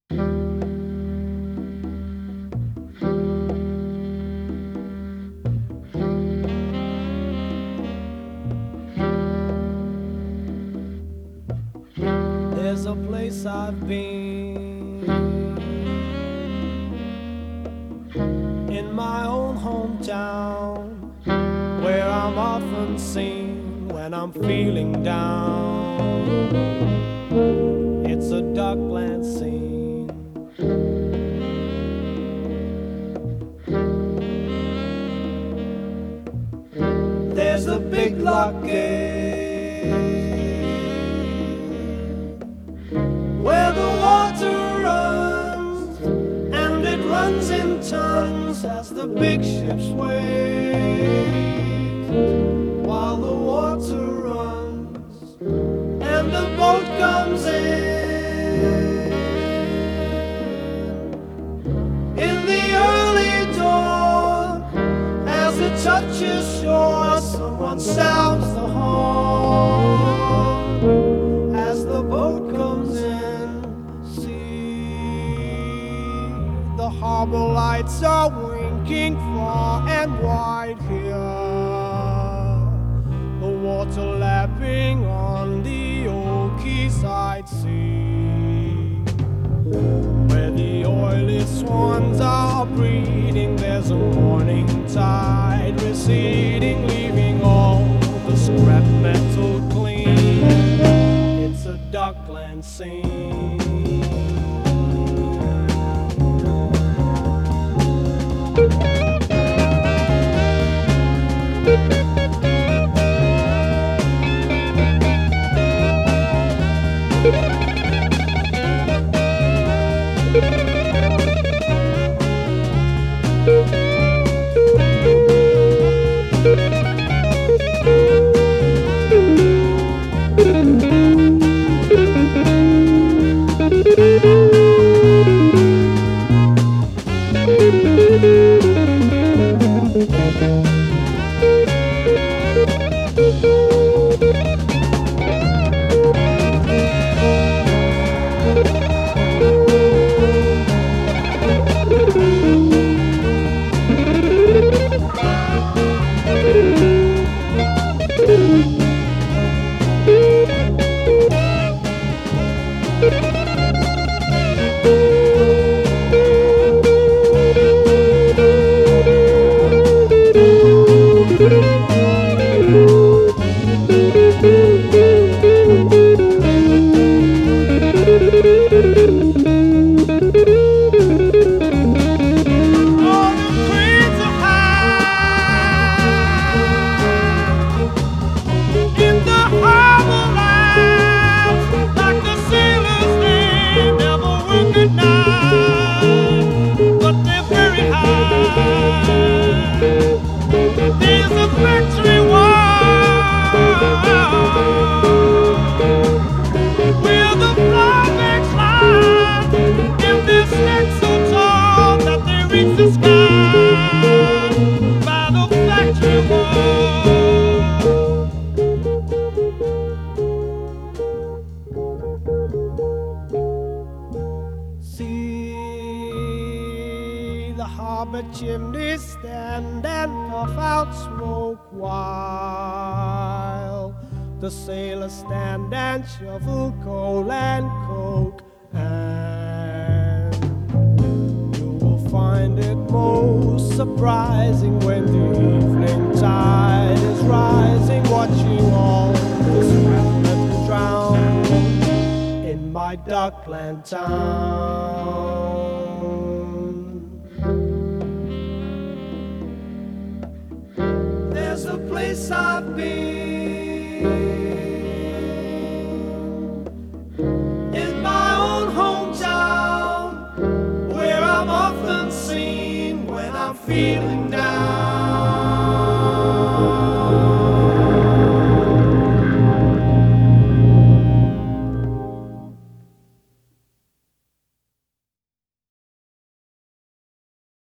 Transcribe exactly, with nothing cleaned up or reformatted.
There's a place I've been in my own hometown, where I'm often seen when I'm feeling down. It's a Duckland scene. There's a big locket where the water runs, and it runs in tons as the big ships wait, while the water runs and the boat comes in. In the early dawn, as it touches shore, someone sounds the horn as the boat comes in. See, the harbor lights are winking far and wide here, the water lapping on the old quayside sea, where the oily swans are breeding. There's a morning tide receding, leaving all the scrap metal clean. It's a Duckland scene. There's a factory wall where the flybags fly, and they're stacked so tall that they reach the sky by the factory wall. See the harbor chimneys stand and puff out smoke, while the sailors stand and shovel coal and coke. And you will find it most surprising when the evening tide is rising, watching all the scrap metal drown in my Duckland town. There's a place I've been in my own hometown, where I'm often seen when I'm feeling